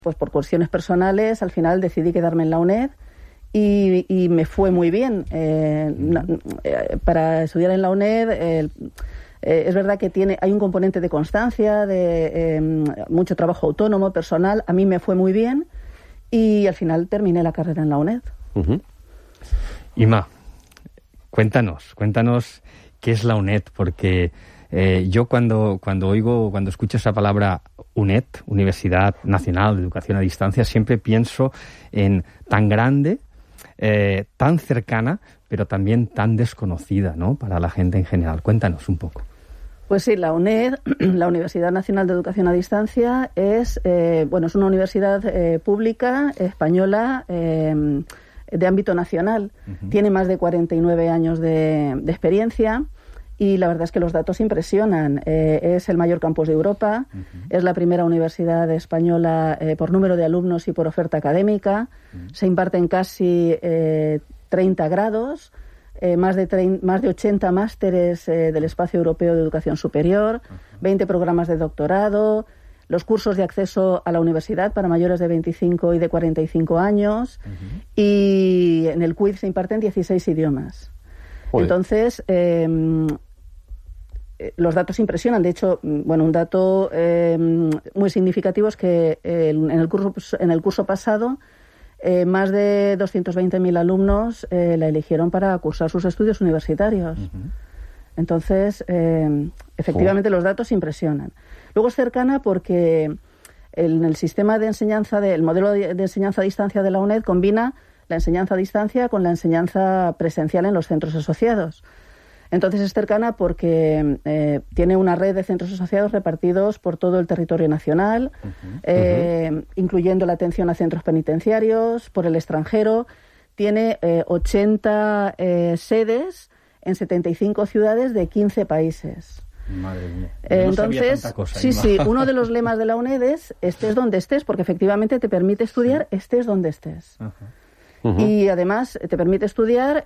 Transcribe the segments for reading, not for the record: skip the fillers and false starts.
pues por cuestiones personales, al final decidí quedarme en la UNED y me fue muy bien. Para estudiar en la UNED, es verdad que hay un componente de constancia, de mucho trabajo autónomo, personal. A mí me fue muy bien y al final terminé la carrera en la UNED. Ima, cuéntanos qué es la UNED, porque yo cuando escucho esa palabra UNED, Universidad Nacional de Educación a Distancia, siempre pienso en tan grande, tan cercana, pero también tan desconocida, ¿no?, para la gente en general. Cuéntanos un poco. Pues sí, la UNED, la Universidad Nacional de Educación a Distancia, es una universidad pública española de ámbito nacional. Tiene más de 49 años de experiencia. Y la verdad es que los datos impresionan. Es el mayor campus de Europa, es la primera universidad española por número de alumnos y por oferta académica. Se imparten casi 30 grados, más de 80 másteres del Espacio Europeo de Educación Superior, 20 programas de doctorado, los cursos de acceso a la universidad para mayores de 25 y de 45 años, y en el CUID se imparten 16 idiomas. Joder. Entonces, los datos impresionan. De hecho, un dato muy significativo es que en el curso pasado más de 220.000 alumnos la eligieron para cursar sus estudios universitarios. Entonces, efectivamente, los datos impresionan. Luego es cercana porque el sistema de enseñanza, el modelo de enseñanza a distancia de la UNED combina la enseñanza a distancia con la enseñanza presencial en los centros asociados. Entonces es cercana porque tiene una red de centros asociados repartidos por todo el territorio nacional, incluyendo la atención a centros penitenciarios, por el extranjero. Tiene 80 sedes en 75 ciudades de 15 países. Madre mía. Entonces, sí, uno de los lemas de la UNED es estés donde estés, porque efectivamente te permite estudiar estés donde estés. Y además te permite estudiar,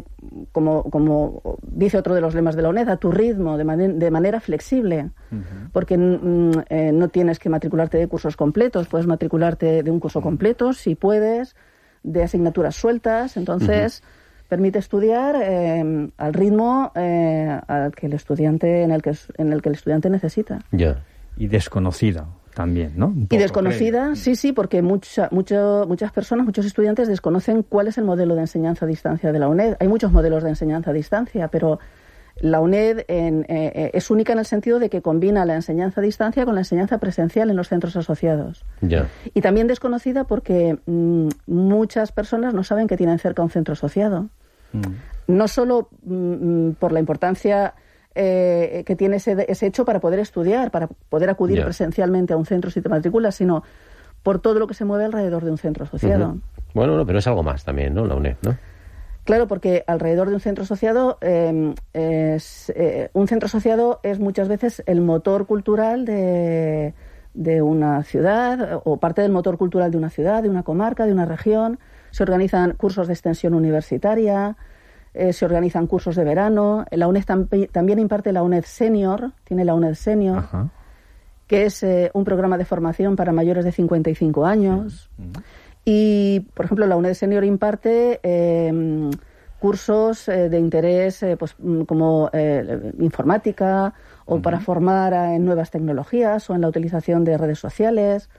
como dice otro de los lemas de la UNED, a tu ritmo, de manera flexible, porque no tienes que matricularte de cursos completos, puedes matricularte de un curso completo, si puedes, de asignaturas sueltas. Entonces permite estudiar al ritmo al que el estudiante, en el que el estudiante necesita. Ya. Y desconocida también, ¿no? Y desconocida, sí, porque muchas personas, muchos estudiantes desconocen cuál es el modelo de enseñanza a distancia de la UNED. Hay muchos modelos de enseñanza a distancia, pero la UNED es única en el sentido de que combina la enseñanza a distancia con la enseñanza presencial en los centros asociados. Ya. Y también desconocida porque muchas personas no saben que tienen cerca un centro asociado. No solo por la importancia que tiene ese hecho para poder estudiar, para poder acudir presencialmente a un centro si te matriculas, sino por todo lo que se mueve alrededor de un centro asociado. Bueno, pero es algo más también, ¿no? La UNED, ¿no? Claro, porque alrededor de un centro asociado, un centro asociado es muchas veces el motor cultural de una ciudad, o parte del motor cultural de una ciudad, de una comarca, de una región. Se organizan cursos de extensión universitaria, se organizan cursos de verano. La UNED también imparte la UNED Senior, tiene la UNED Senior, que es un programa de formación para mayores de 55 años. Y, por ejemplo, la UNED Senior imparte cursos de interés como informática o para formar en nuevas tecnologías o en la utilización de redes sociales.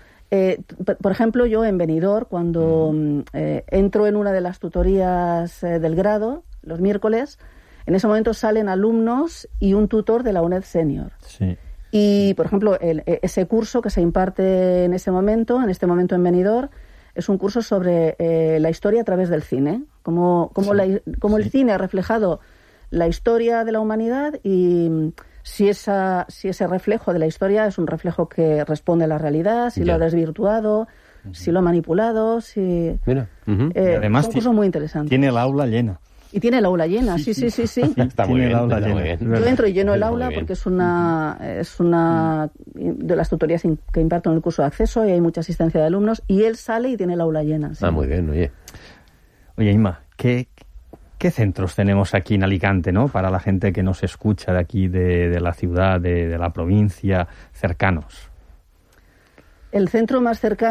Por ejemplo, yo en Benidorm, cuando entro en una de las tutorías del grado, los miércoles, en ese momento salen alumnos y un tutor de la UNED Senior. Sí. Y, por ejemplo, ese curso que se imparte en este momento en Benidorm, es un curso sobre la historia a través del cine, cómo el cine ha reflejado la historia de la humanidad y si ese reflejo de la historia es un reflejo que responde a la realidad, si lo ha desvirtuado, si lo ha manipulado, si... Mira. Además, es un curso muy interesante. Tiene el aula llena. Y tiene el aula llena, sí. Está muy bien, está muy bien. Yo entro y lleno el aula porque es una de las tutorías que imparto en el curso de acceso y hay mucha asistencia de alumnos y él sale y tiene el aula llena. Sí. Muy bien, oye. Oye, Inma, ¿qué centros tenemos aquí en Alicante, ¿no? Para la gente que nos escucha de aquí, de la ciudad, de la provincia, cercanos. El centro más cercano